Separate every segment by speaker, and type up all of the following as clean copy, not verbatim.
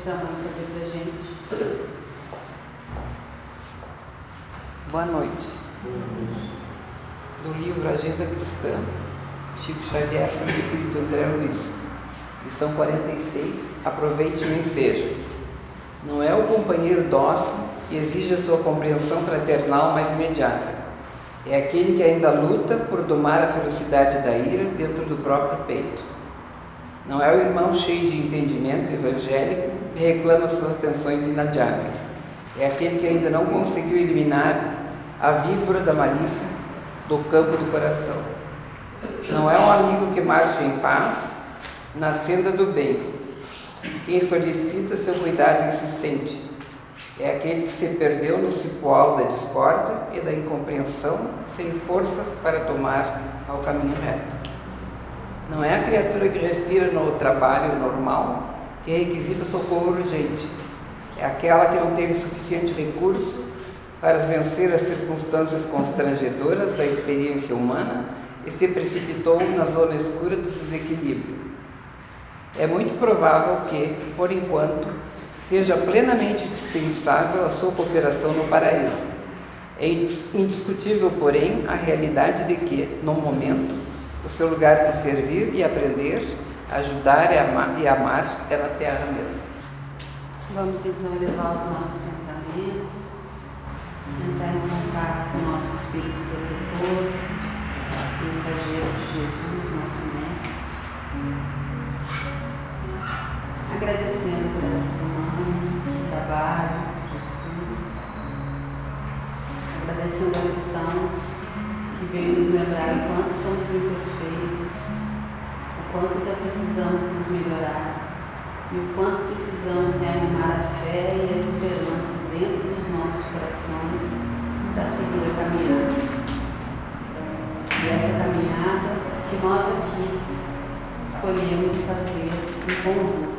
Speaker 1: para a mãe fazer para a gente.
Speaker 2: Boa noite. Do livro Agenda Cristã, Chico Xavier para o Espírito André Luiz, lição 46, aproveite e nem seja. Não é o companheiro dócil que exige a sua compreensão fraternal mais imediata. É aquele que ainda luta por domar a ferocidade da ira dentro do próprio peito. Não é o irmão cheio de entendimento evangélico que reclama suas tensões inadiáveis. É aquele que ainda não conseguiu eliminar a víbora da malícia do campo do coração. Não é um amigo que marcha em paz na senda do bem, quem solicita seu cuidado insistente. É aquele que se perdeu no cipoal da discórdia e da incompreensão, sem forças para tomar ao caminho reto. Não é a criatura que respira no trabalho normal que requisita socorro urgente. É aquela que não teve suficiente recurso para vencer as circunstâncias constrangedoras da experiência humana e se precipitou na zona escura do desequilíbrio. É muito provável que, por enquanto, seja plenamente dispensável a sua cooperação no paraíso. É indiscutível, porém, a realidade de que, no momento, o seu lugar de servir e aprender, ajudar e amar é na terra mesmo.
Speaker 1: Vamos então levar os nossos pensamentos, entrar em contato com o nosso Espírito Protetor, mensageiro de Jesus, nosso Mestre, agradecendo por essa semana de trabalho, de estudo, agradecendo a lição que veio nos lembrar o quanto somos imperfeitos, o quanto ainda precisamos nos melhorar e o quanto precisamos reanimar a fé e a esperança dentro dos nossos corações para seguir a caminhada. E essa caminhada que nós aqui escolhemos fazer em conjunto,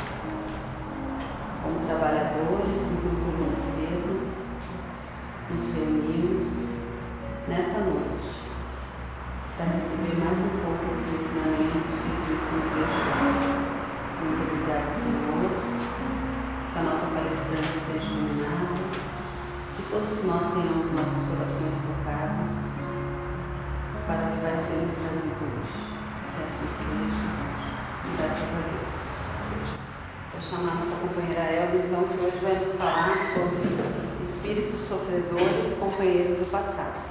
Speaker 1: como trabalhadores do Grupo João Cedo, nos reunimos nessa noite para receber mais um pouco dos ensinamentos que Cristo nos deixou. Muito obrigada, Senhor, que a nossa palestrante seja iluminada, que todos nós tenhamos nossos corações tocados para o que vai ser nos trazido hoje. Que assim seja, e graças a Deus. Vou chamar nossa companheira Elda, então, que hoje vai nos falar sobre espíritos sofredores, companheiros do passado.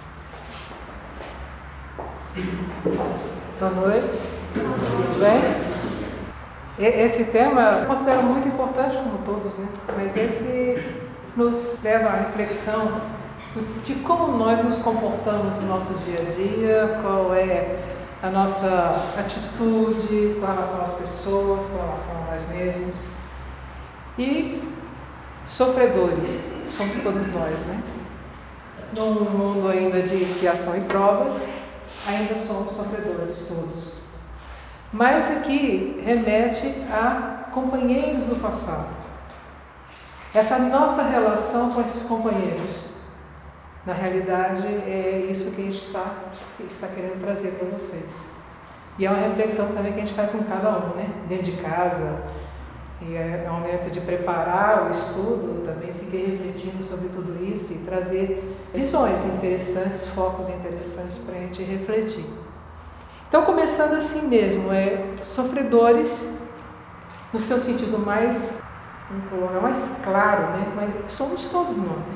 Speaker 3: Boa noite. Tudo bem? Esse tema eu considero muito importante, como todos, né? Mas esse nos leva à reflexão de como nós nos comportamos no nosso dia a dia, qual é a nossa atitude com relação às pessoas, com relação a nós mesmos. E sofredores somos todos nós, né? Num mundo ainda de expiação e provas, ainda somos sofredores todos. Mas aqui remete a companheiros do passado. Essa nossa relação com esses companheiros, na realidade, é isso que a gente está querendo trazer para vocês. E é uma reflexão também que a gente faz com cada um, né? Dentro de casa. E é um momento de preparar o estudo, também fiquei refletindo sobre tudo isso e trazer visões interessantes, focos interessantes para a gente refletir. Então, começando assim mesmo, sofredores, no seu sentido mais, mais claro, né? Mas somos todos nós.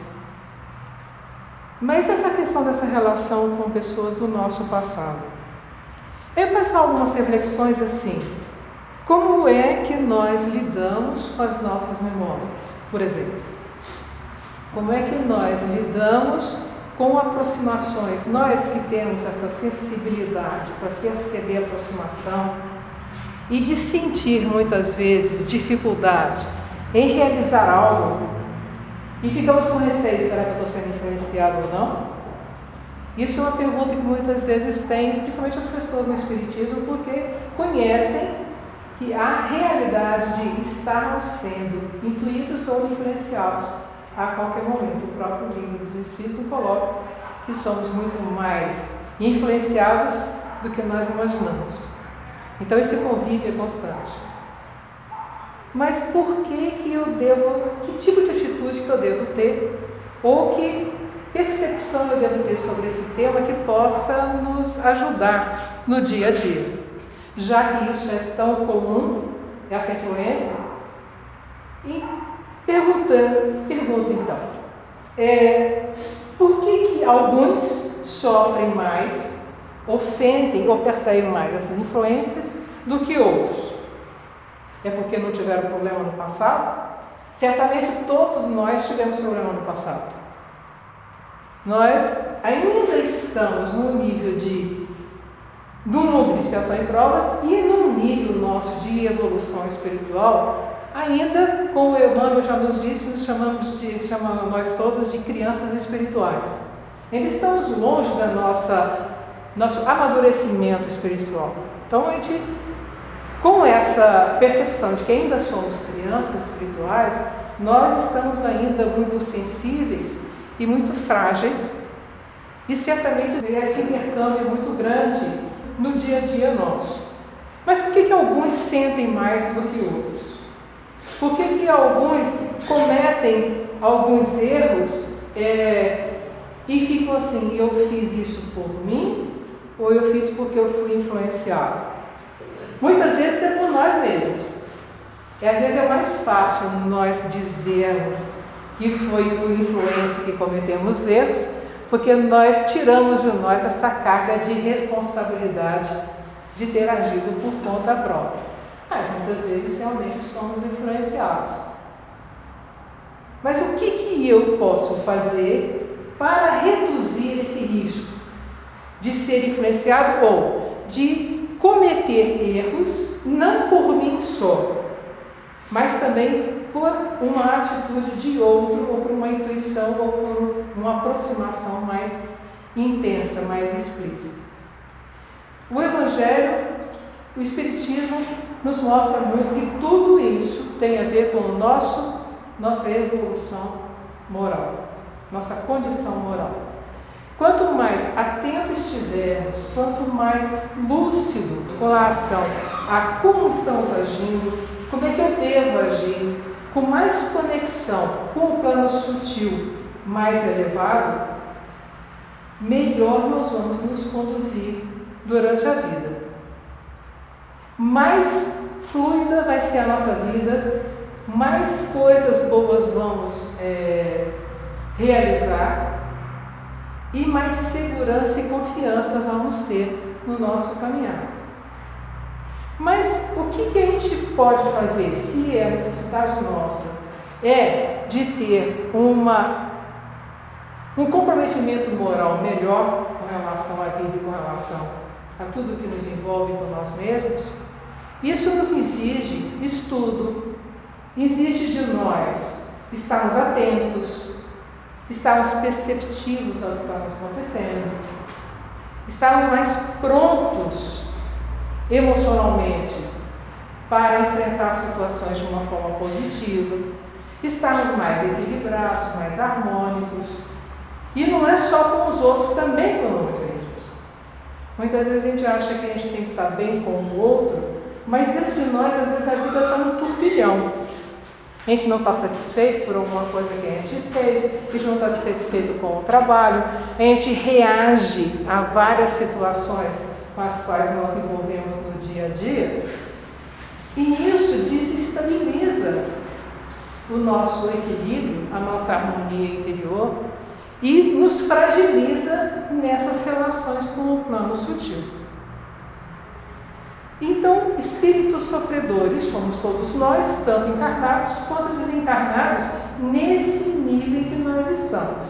Speaker 3: Mas essa questão dessa relação com pessoas do nosso passado. Eu passar algumas reflexões assim, como é que nós lidamos com as nossas memórias, por exemplo? Como é que nós lidamos com aproximações, nós que temos essa sensibilidade para perceber a aproximação e de sentir muitas vezes dificuldade em realizar algo e ficamos com receio, será que eu estou sendo influenciado ou não? Isso é uma pergunta que muitas vezes tem, principalmente as pessoas no Espiritismo, porque conhecem que há realidade de estarmos sendo intuídos ou influenciados a qualquer momento. O próprio livro dos Espíritos coloca que somos muito mais influenciados do que nós imaginamos. Então esse convívio é constante. mas por que eu devo, que tipo de atitude que eu devo ter, ou que percepção eu devo ter sobre esse tema que possa nos ajudar no dia a dia, já que isso é tão comum, essa influência. E pergunto então, por que alguns sofrem mais, ou sentem ou percebem mais essas influências do que outros? É porque não tiveram problema no passado? Certamente todos nós tivemos problema no passado. Nós ainda estamos no nível do mundo de expiação e provas e no nível nosso de evolução espiritual, ainda, como o Emmanuel já nos disse, nos chamamos nós todos de crianças espirituais. Ainda estamos longe da nosso amadurecimento espiritual. Então, a gente, com essa percepção de que ainda somos crianças espirituais, nós estamos ainda muito sensíveis e muito frágeis, e certamente esse intercâmbio é muito grande no dia a dia nosso. Mas por que alguns sentem mais do que outros? Por que alguns cometem alguns erros e ficam assim, eu fiz isso por mim ou eu fiz porque eu fui influenciado? Muitas vezes é por nós mesmos. E às vezes é mais fácil nós dizermos que foi por influência que cometemos erros, porque nós tiramos de nós essa carga de responsabilidade de ter agido por conta própria. Mas muitas vezes realmente somos influenciados. Mas o que eu posso fazer para reduzir esse risco de ser influenciado ou de cometer erros, não por mim só, mas também por uma atitude de outro, ou por uma intuição, ou por uma aproximação mais intensa, mais explícita? O Evangelho, o Espiritismo, nos mostra muito que tudo isso tem a ver com nossa evolução moral, nossa condição moral. Quanto mais atentos estivermos, quanto mais lúcidos com relação a como estamos agindo, como é que eu devo agir, com mais conexão com o plano sutil mais elevado, melhor nós vamos nos conduzir durante a vida. Mais fluida vai ser a nossa vida, mais coisas boas vamos realizar e mais segurança e confiança vamos ter no nosso caminhar. Mas o que a gente pode fazer, se a necessidade nossa é de ter um comprometimento moral melhor com relação à vida e com relação a tudo que nos envolve com nós mesmos? Isso nos exige estudo, exige de nós estarmos atentos, estarmos perceptivos ao que está nos acontecendo, estarmos mais prontos emocionalmente para enfrentar situações de uma forma positiva, estarmos mais equilibrados, mais harmônicos. E não é só com os outros, também com nós mesmos. Muitas vezes a gente acha que a gente tem que estar bem com o outro, mas dentro de nós, às vezes, a vida está um turbilhão. A gente não está satisfeito por alguma coisa que a gente fez, a gente não está satisfeito com o trabalho, a gente reage a várias situações com as quais nós envolvemos no dia a dia, e isso desestabiliza o nosso equilíbrio, a nossa harmonia interior, e nos fragiliza nessas relações com o plano sutil. Então, espíritos sofredores somos todos nós, tanto encarnados quanto desencarnados, nesse nível em que nós estamos.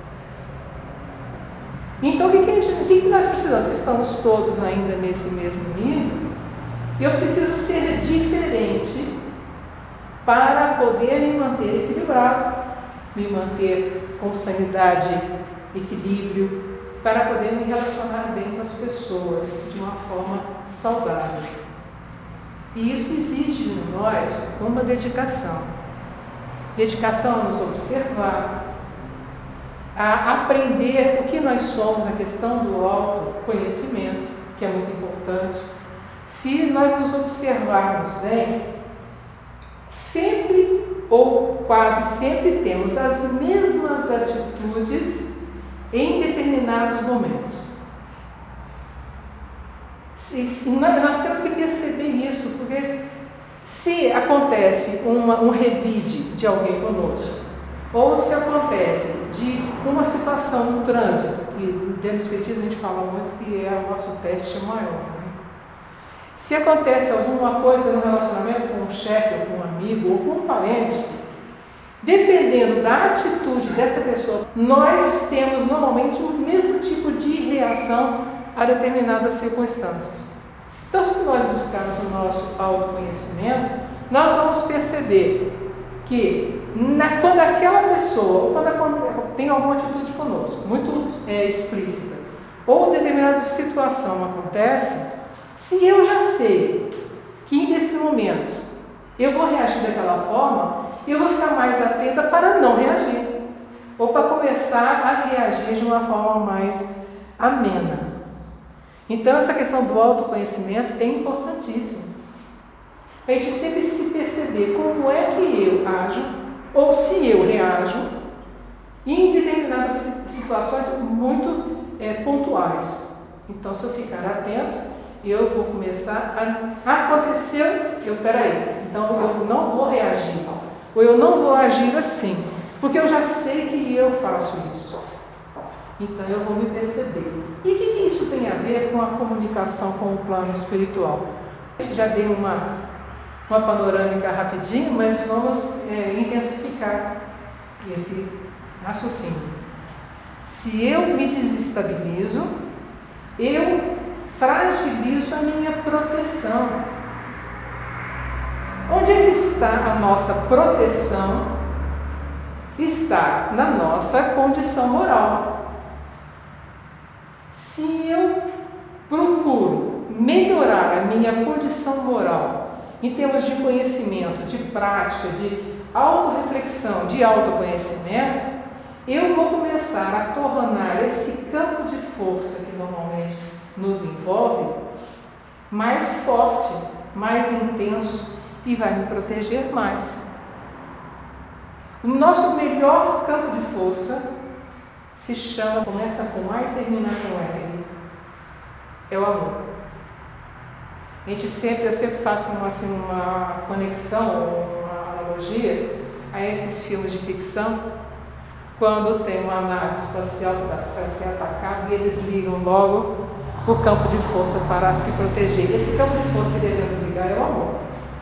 Speaker 3: Então, o que nós precisamos? Estamos todos ainda nesse mesmo nível. Eu preciso ser diferente para poder me manter equilibrado, me manter com sanidade, equilíbrio, para poder me relacionar bem com as pessoas de uma forma saudável. E isso exige de nós uma dedicação. Dedicação a nos observar, a aprender o que nós somos, a questão do autoconhecimento, que é muito importante. Se nós nos observarmos bem, sempre ou quase sempre temos as mesmas atitudes em determinados momentos. Nós temos que perceber isso, porque se acontece um revide de alguém conosco, ou se acontece de uma situação no trânsito, que dentro do Espiritismo a gente fala muito que é o nosso teste maior, né? Se acontece alguma coisa no relacionamento com um chefe, ou com um amigo, ou com um parente, dependendo da atitude dessa pessoa, nós temos normalmente o mesmo tipo de reação a determinadas circunstâncias. Então, se nós buscarmos o nosso autoconhecimento, nós vamos perceber que quando aquela pessoa, quando tem alguma atitude conosco, muito explícita, ou determinada situação acontece, se eu já sei que nesses momentos eu vou reagir daquela forma, eu vou ficar mais atenta para não reagir, ou para começar a reagir de uma forma mais amena. Então, essa questão do autoconhecimento é importantíssima. A gente sempre se perceber como é que eu ajo, ou se eu reajo, em determinadas situações muito pontuais. Então, se eu ficar atento, eu vou começar a acontecer, então eu não vou reagir, ou eu não vou agir assim, porque eu já sei que eu faço isso. Então eu vou me perceber. E o que isso tem a ver com a comunicação com o plano espiritual? Já dei uma panorâmica rapidinho, mas vamos intensificar esse raciocínio. Se eu me desestabilizo, eu fragilizo a minha proteção. Onde é que está a nossa proteção? Está na nossa condição moral. Se eu procuro melhorar a minha condição moral em termos de conhecimento, de prática, de autorreflexão, de autoconhecimento, eu vou começar a tornar esse campo de força que normalmente nos envolve mais forte, mais intenso e vai me proteger mais. O nosso melhor campo de força começa com A e termina com R. É o amor. Eu sempre faço uma conexão, uma analogia a esses filmes de ficção, quando tem uma nave espacial que vai ser atacada e eles ligam logo o campo de força para se proteger. Esse campo de força que devemos ligar é o amor.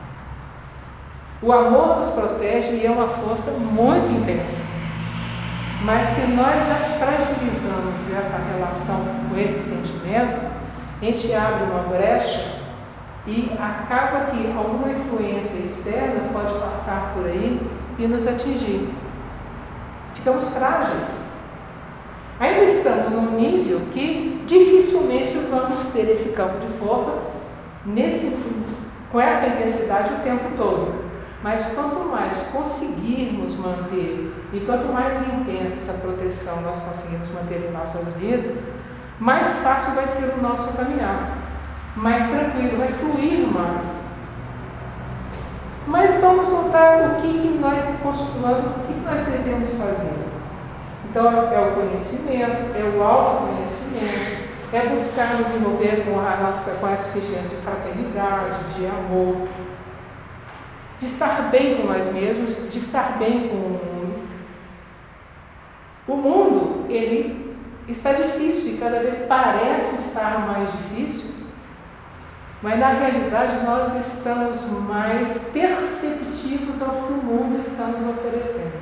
Speaker 3: O amor nos protege e é uma força muito intensa. Mas se nós fragilizamos essa relação com esse sentimento, a gente abre uma brecha e acaba que alguma influência externa pode passar por aí e nos atingir. Ficamos frágeis. Ainda estamos num nível que dificilmente vamos ter esse campo de força com essa intensidade o tempo todo. Mas quanto mais conseguirmos manter e quanto mais intensa essa proteção nós conseguirmos manter em nossas vidas, mais fácil vai ser o nosso caminhar, mais tranquilo, vai fluir mais. Mas vamos notar o que nós devemos fazer. Então é o conhecimento, é o autoconhecimento, é buscar nos envolver com esse sentimento de fraternidade, de amor, de estar bem com nós mesmos, de estar bem com o mundo. O mundo, ele está difícil e cada vez parece estar mais difícil, mas na realidade nós estamos mais perceptivos ao que o mundo está nos oferecendo.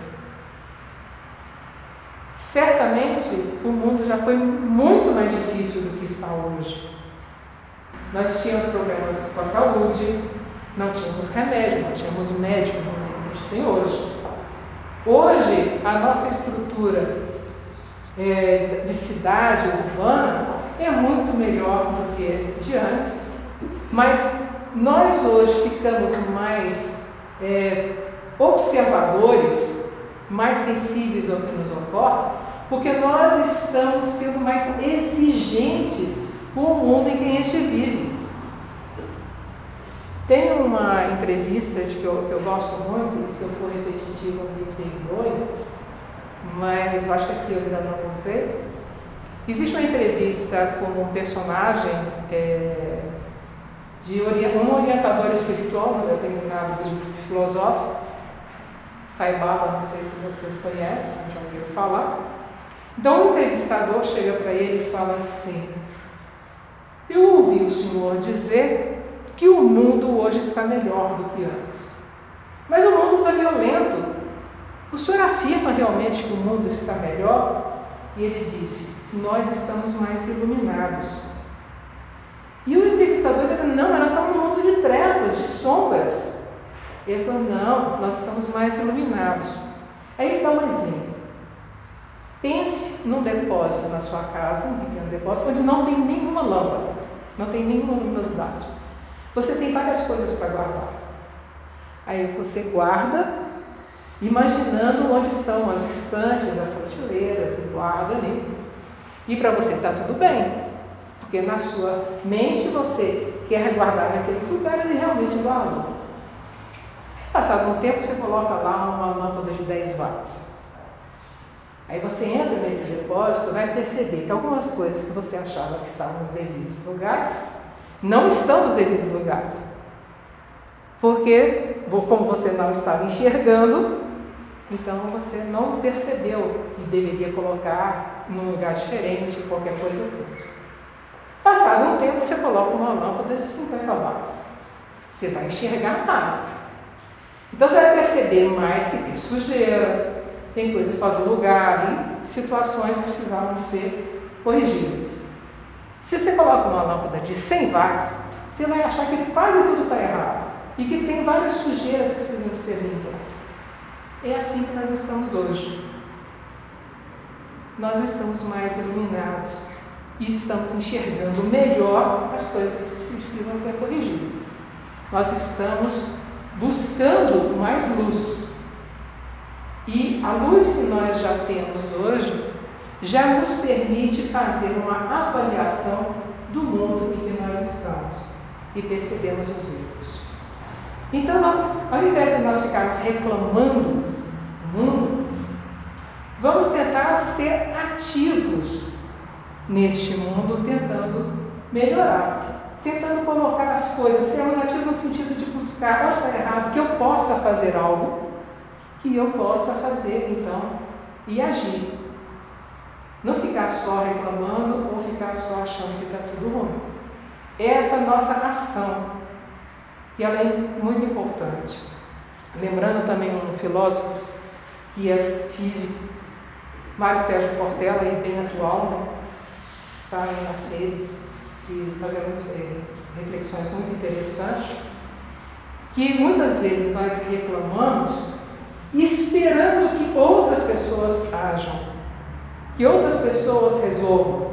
Speaker 3: Certamente o mundo já foi muito mais difícil do que está hoje. Nós tínhamos problemas com a saúde, não tínhamos remédio, não tínhamos médicos que a gente tem hoje. Hoje, a nossa estrutura de cidade urbana é muito melhor do que de antes, mas nós hoje ficamos mais observadores, mais sensíveis ao que nos ocorre, porque nós estamos sendo mais exigentes com o mundo em que a gente vive. Tem uma entrevista que eu gosto muito, se eu for repetitivo me perdoe, mas eu acho que aqui eu ainda não sei. Existe uma entrevista com um personagem de um orientador espiritual, um determinado grupo filosófico, Sai Baba, não sei se vocês conhecem, já ouviram falar. Então o entrevistador chega para ele e fala assim: eu ouvi o senhor dizer que o mundo hoje está melhor do que antes. Mas o mundo está violento. O senhor afirma realmente que o mundo está melhor? E ele disse: nós estamos mais iluminados. E o entrevistador disse: não, mas nós estamos num mundo de trevas, de sombras. Ele falou: não, nós estamos mais iluminados. Aí ele dá um exemplo. Pense num depósito na sua casa, um pequeno depósito, onde não tem nenhuma lâmpada, não tem nenhuma luminosidade. Você tem várias coisas para guardar. Aí você guarda, imaginando onde estão as estantes, as prateleiras, e guarda ali. E para você está tudo bem, porque na sua mente você quer guardar naqueles lugares e realmente guarda. Passado um tempo, você coloca lá uma lâmpada de 10 watts. Aí você entra nesse depósito, vai perceber que algumas coisas que você achava que estavam nos devidos lugares, não estão nos devidos lugares. Porque, como você não estava enxergando, então você não percebeu que deveria colocar num lugar diferente, qualquer coisa assim. Passado um tempo, você coloca uma lâmpada de 50 watts. Você vai enxergar mais. Então você vai perceber mais que tem sujeira, tem coisas fora do lugar, e situações que precisavam de ser corrigidas. Se você coloca uma lâmpada de 100 watts, você vai achar que quase tudo está errado e que tem várias sujeiras que precisam ser limpas. É assim que nós estamos hoje. Nós estamos mais iluminados e estamos enxergando melhor as coisas que precisam ser corrigidas. Nós estamos buscando mais luz. E a luz que nós já temos hoje já nos permite fazer uma avaliação do mundo em que nós estamos e percebemos os erros. Então, ao invés de nós ficarmos reclamando do mundo, vamos tentar ser ativos neste mundo, tentando melhorar, tentando colocar as coisas, ser um ativo no sentido de buscar, onde está errado, que eu possa fazer algo, que eu possa fazer, então, e agir. Não ficar só reclamando ou ficar só achando que está tudo ruim. Essa nossa ação, que ela é muito importante. Lembrando também um filósofo que é físico, Mário Sérgio Cortella, aí bem atual, né? Está aí nas redes e fazendo reflexões muito interessantes, que muitas vezes nós reclamamos esperando que outras pessoas ajam, que outras pessoas resolvam.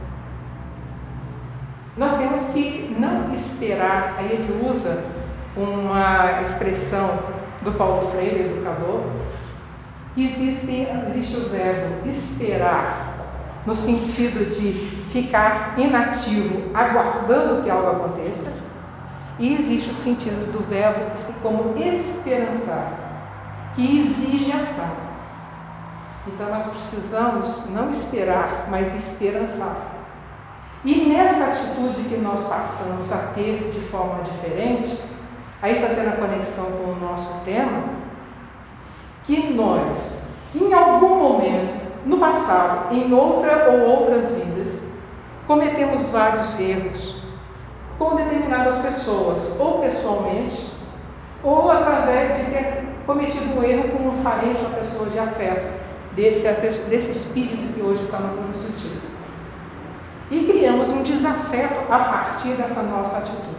Speaker 3: Nós temos que não esperar. Aí ele usa uma expressão do Paulo Freire, educador, que existe o verbo esperar, no sentido de ficar inativo, aguardando que algo aconteça, e existe o sentido do verbo como esperançar, que exige ação. Então nós precisamos não esperar, mas esperançar. E nessa atitude que nós passamos a ter de forma diferente, aí fazendo a conexão com o nosso tema, que nós, em algum momento, no passado, em outra ou outras vidas, cometemos vários erros com determinadas pessoas, ou pessoalmente, ou através de ter cometido um erro com um parente ou uma pessoa de afeto, desse espírito que hoje está no mundo sutil. E criamos um desafeto a partir dessa nossa atitude.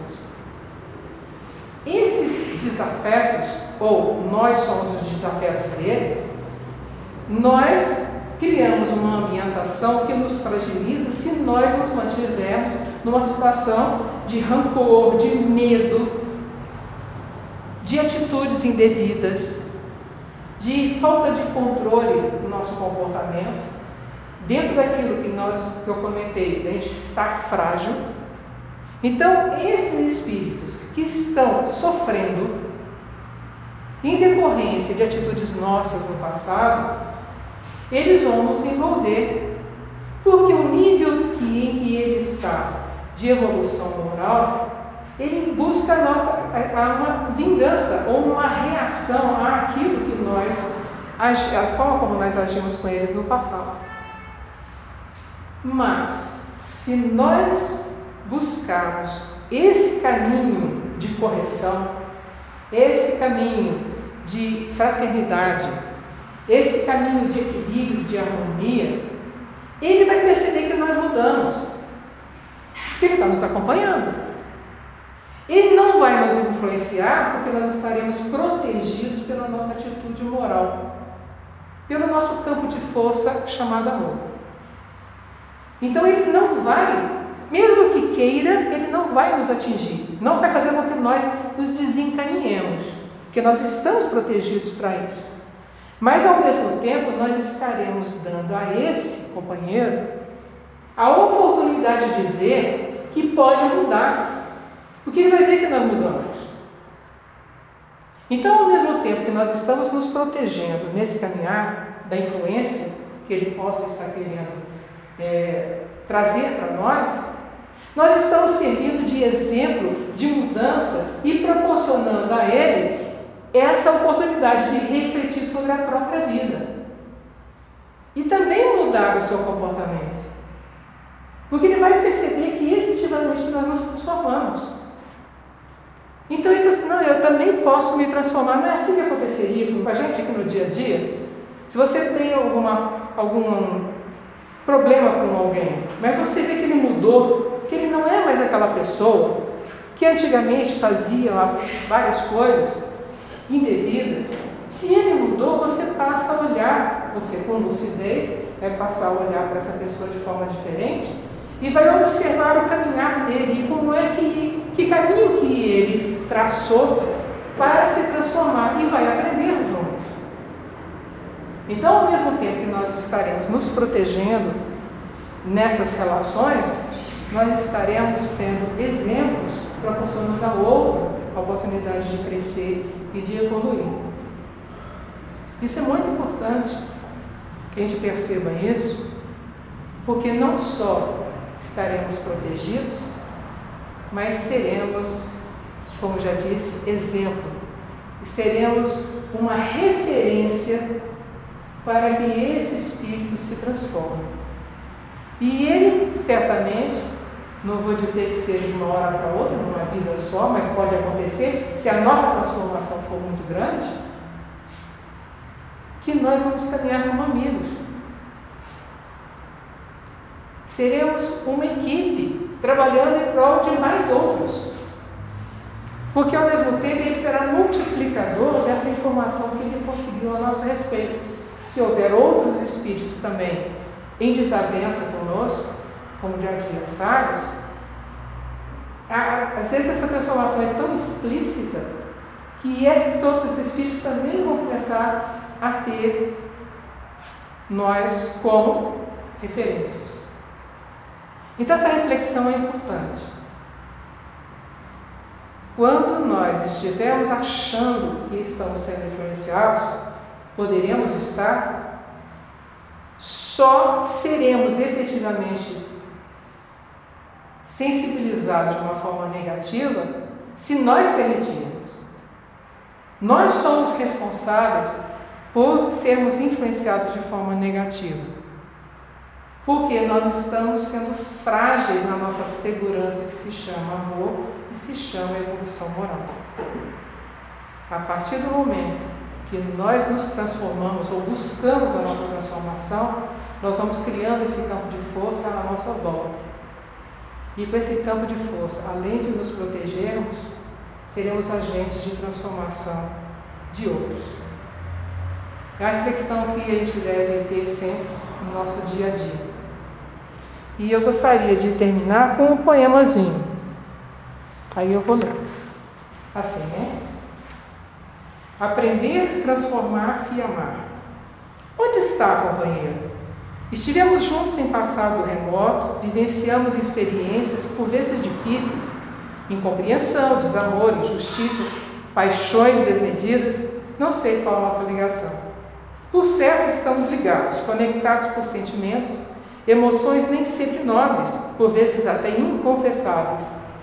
Speaker 3: Esses desafetos, ou nós somos os desafetos deles, nós criamos uma ambientação que nos fragiliza se nós nos mantivermos numa situação de rancor, de medo, de atitudes indevidas, de falta de controle do nosso comportamento, dentro daquilo que eu comentei, da gente estar frágil, Então, esses espíritos que estão sofrendo em decorrência de atitudes nossas no passado, eles vão nos envolver, porque o nível em que ele está de evolução moral, ele busca uma vingança ou uma reação àquilo que a forma como nós agimos com eles no passado. Mas, se nós buscarmos esse caminho de correção, esse caminho de fraternidade, esse caminho de equilíbrio, de harmonia, ele vai perceber que nós mudamos. Ele está nos acompanhando. Ele não vai nos influenciar porque nós estaremos protegidos pela nossa atitude moral, pelo nosso campo de força chamado amor. Então ele não vai, mesmo que queira, ele não vai nos atingir, não vai fazer com que nós nos desencaminhemos, porque nós estamos protegidos para isso. Mas ao mesmo tempo nós estaremos dando a esse companheiro a oportunidade de ver que pode mudar. Porque ele vai ver que nós mudamos. Então, ao mesmo tempo que nós estamos nos protegendo nesse caminhar da influência que ele possa estar querendo trazer para nós estamos servindo de exemplo, de mudança e proporcionando a ele essa oportunidade de refletir sobre a própria vida. E também mudar o seu comportamento. Porque ele vai perceber que efetivamente nós nos transformamos. Então ele fala assim, não, eu também posso me transformar. Não é assim que aconteceria com a gente aqui no dia a dia? Se você tem algum problema com alguém, mas você vê que ele mudou, que ele não é mais aquela pessoa que antigamente fazia várias coisas indevidas, se ele mudou, você passa a olhar, você com lucidez, vai passar a olhar para essa pessoa de forma diferente e vai observar o caminhar dele e como é que caminho que ele traçou para se transformar e vai aprender junto. Então, ao mesmo tempo que nós estaremos nos protegendo nessas relações, nós estaremos sendo exemplos, proporcionando ao outro a oportunidade de crescer e de evoluir. Isso é muito importante que a gente perceba isso, porque não só estaremos protegidos, mas seremos, como já disse, exemplo. E seremos uma referência para que esse espírito se transforme. E ele, certamente, não vou dizer que seja de uma hora para outra, numa vida só, mas pode acontecer, se a nossa transformação for muito grande, que nós vamos caminhar como amigos. Seremos uma equipe trabalhando em prol de mais outros. Porque ao mesmo tempo ele será multiplicador dessa informação que ele conseguiu a nosso respeito. Se houver outros espíritos também em desavença conosco, como de adversários, às vezes essa transformação é tão explícita que esses outros espíritos também vão começar a ter nós como referências. Então essa reflexão é importante. Quando nós estivermos achando que estamos sendo influenciados, poderemos estar, só seremos efetivamente sensibilizados de uma forma negativa se nós permitirmos. Nós somos responsáveis por sermos influenciados de forma negativa. Porque nós estamos sendo frágeis na nossa segurança, que se chama amor e se chama evolução moral. A partir do momento que nós nos transformamos ou buscamos a nossa transformação, nós vamos criando esse campo de força à nossa volta. E com esse campo de força, além de nos protegermos, seremos agentes de transformação de outros. É a reflexão que a gente deve ter sempre no nosso dia a dia. E eu gostaria de terminar com um poemazinho. Aí eu vou ler. Assim, né? Aprender, transformar-se e amar. Onde está, companheiro? Estivemos juntos em passado remoto, vivenciamos experiências por vezes difíceis, incompreensão, desamor, injustiças, paixões desmedidas, não sei qual a nossa ligação. Por certo, estamos ligados, conectados por sentimentos, emoções nem sempre nobres, por vezes até inconfessáveis,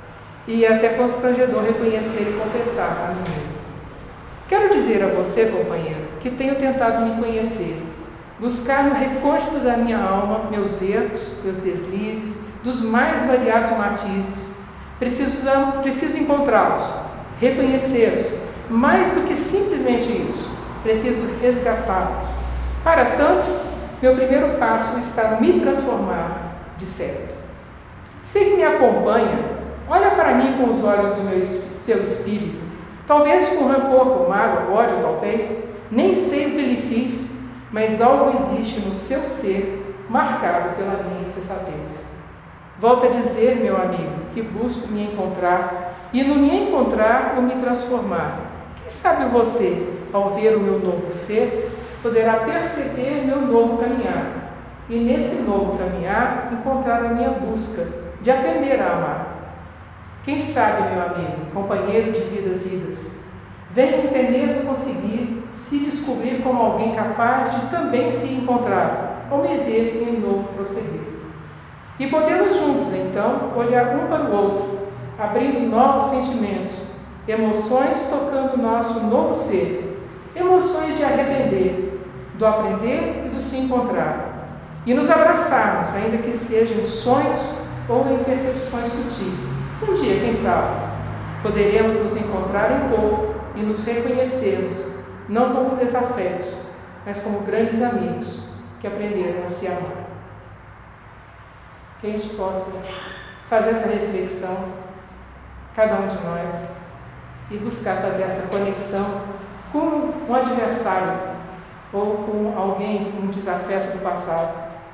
Speaker 3: e é até constrangedor reconhecer e confessar a mim mesmo. Quero dizer a você, companheiro, que tenho tentado me conhecer, buscar no recôndito da minha alma meus erros, meus deslizes, dos mais variados matizes. Preciso encontrá-los, reconhecê-los, mais do que simplesmente isso, preciso resgatá-los. Para tanto, meu primeiro passo está no me transformar de certo. Sei que me acompanha, olha para mim com os olhos do seu espírito, talvez com rancor, com mágoa, ódio, talvez, nem sei o que lhe fiz, mas algo existe no seu ser marcado pela minha insensatez. Volto a dizer, meu amigo, que busco me encontrar e no me encontrar o me transformar. Quem sabe você, ao ver o meu novo ser, poderá perceber meu novo caminhar e nesse novo caminhar encontrar a minha busca de aprender a amar. Quem sabe, meu amigo, companheiro de vidas idas, venha até mesmo conseguir se descobrir como alguém capaz de também se encontrar ou me ver em novo prosseguir. E podemos juntos, então, olhar um para o outro, abrindo novos sentimentos, emoções tocando o nosso novo ser, emoções de arrepender, do aprender e do se encontrar, e nos abraçarmos, ainda que sejam em sonhos ou em percepções sutis. Um dia, quem sabe, poderemos nos encontrar em corpo e nos reconhecermos, não como desafetos, mas como grandes amigos que aprenderam a se amar. Que a gente possa fazer essa reflexão, cada um de nós, e buscar fazer essa conexão com um adversário ou com alguém, um desafeto do passado,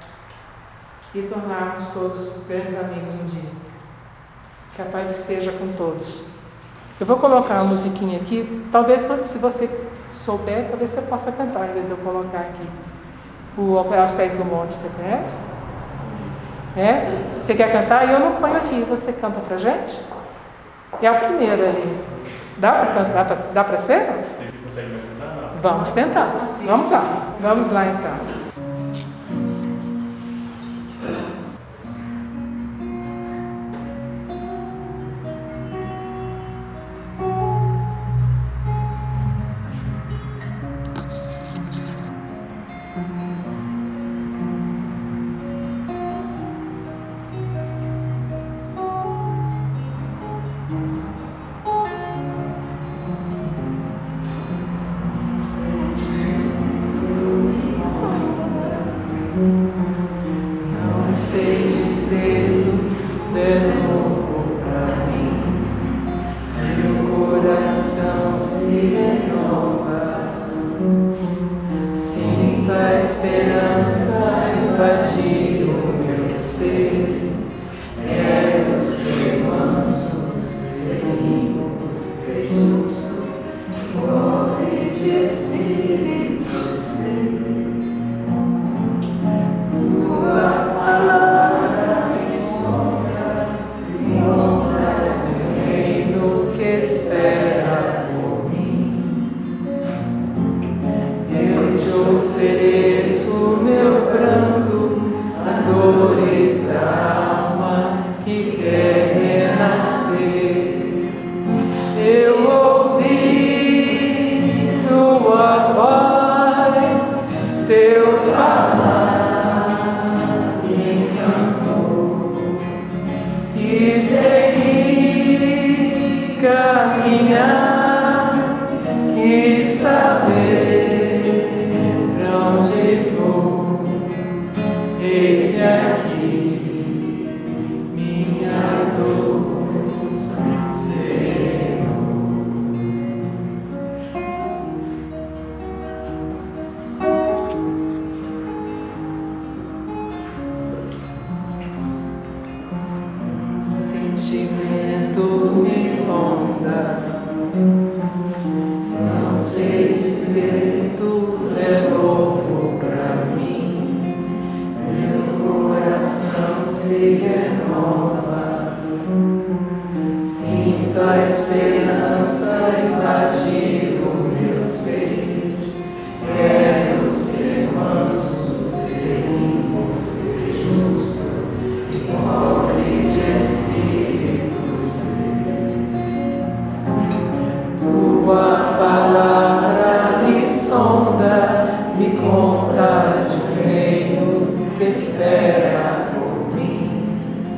Speaker 3: e tornarmos todos grandes amigos um dia. Que a paz esteja com todos. Eu vou colocar a musiquinha aqui, talvez se você souber, talvez você possa cantar, em vez de eu colocar aqui. O Aos Pés do Monte, você conhece? É? Você quer cantar? E eu não ponho aqui, você canta pra gente? É o primeiro ali. Dá para cantar? Dá para ser?
Speaker 4: Você consegue me cantar?
Speaker 3: Vamos tentar. Vamos lá. Vamos lá então. ser renovado. Sinto a esperança invadir o meu ser. Quero ser manso, ser limpo, ser justo e pobre de espírito ser. Tua palavra me sonda, me conta de um reino que espera por mim.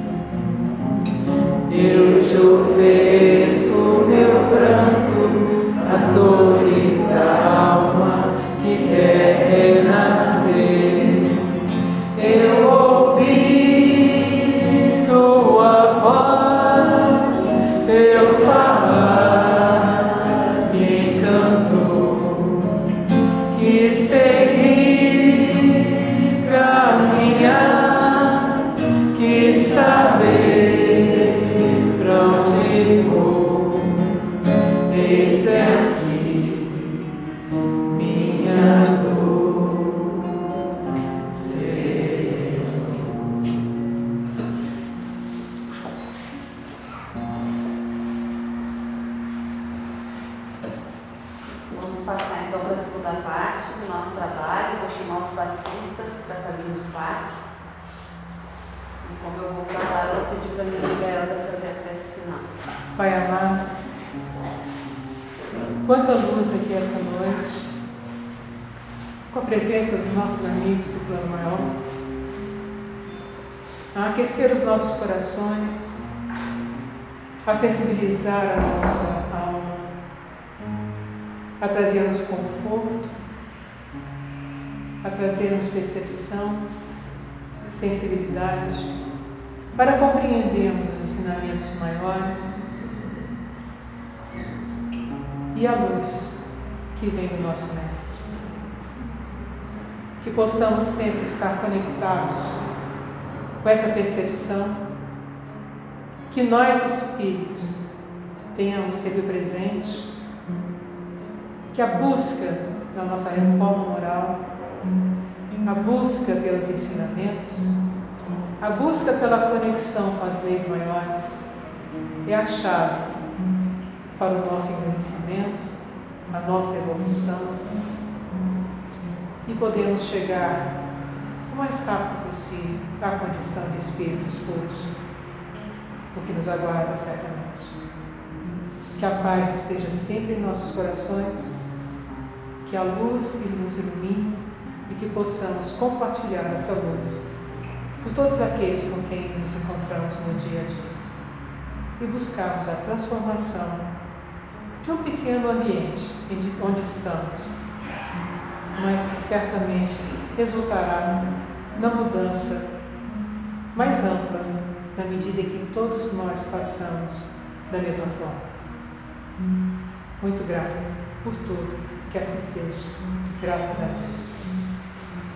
Speaker 3: Eu te ofereço meu pranto, as dores da alma que quer renascer. Eu ouvi tua voz, teu falar me encantou. Que seguir, caminhar, que saber pra onde vou. Eis aqui minha dor, Senhor.
Speaker 1: Vamos passar então para a segunda parte do nosso trabalho. Vou chamar os passistas para a cabine de passe. E como eu vou falar, eu vou pedir para a minha amiga Elda fazer a prece final.
Speaker 3: Pai amado, quanta luz aqui essa noite, com a presença dos nossos amigos do plano maior, a aquecer os nossos corações, a sensibilizar a nossa alma, a trazermos conforto, a trazermos percepção, sensibilidade, para compreendermos os ensinamentos maiores e a luz que vem do nosso Mestre. Que possamos sempre estar conectados com essa percepção, que nós espíritos tenhamos sempre presente, que a busca da nossa reforma moral, a busca pelos ensinamentos, a busca pela conexão com as leis maiores é a chave para o nosso engrandecimento, a nossa evolução e podemos chegar o mais rápido possível à condição de espíritos puros, o que nos aguarda certamente. Que a paz esteja sempre em nossos corações, que a luz nos ilumine e que possamos compartilhar essa luz por todos aqueles com quem nos encontramos no dia a dia e buscarmos a transformação de um pequeno ambiente onde estamos, mas que certamente resultará na mudança mais ampla, na medida em que todos nós façamos da mesma forma. Muito grato por tudo, que assim seja. Graças a Deus.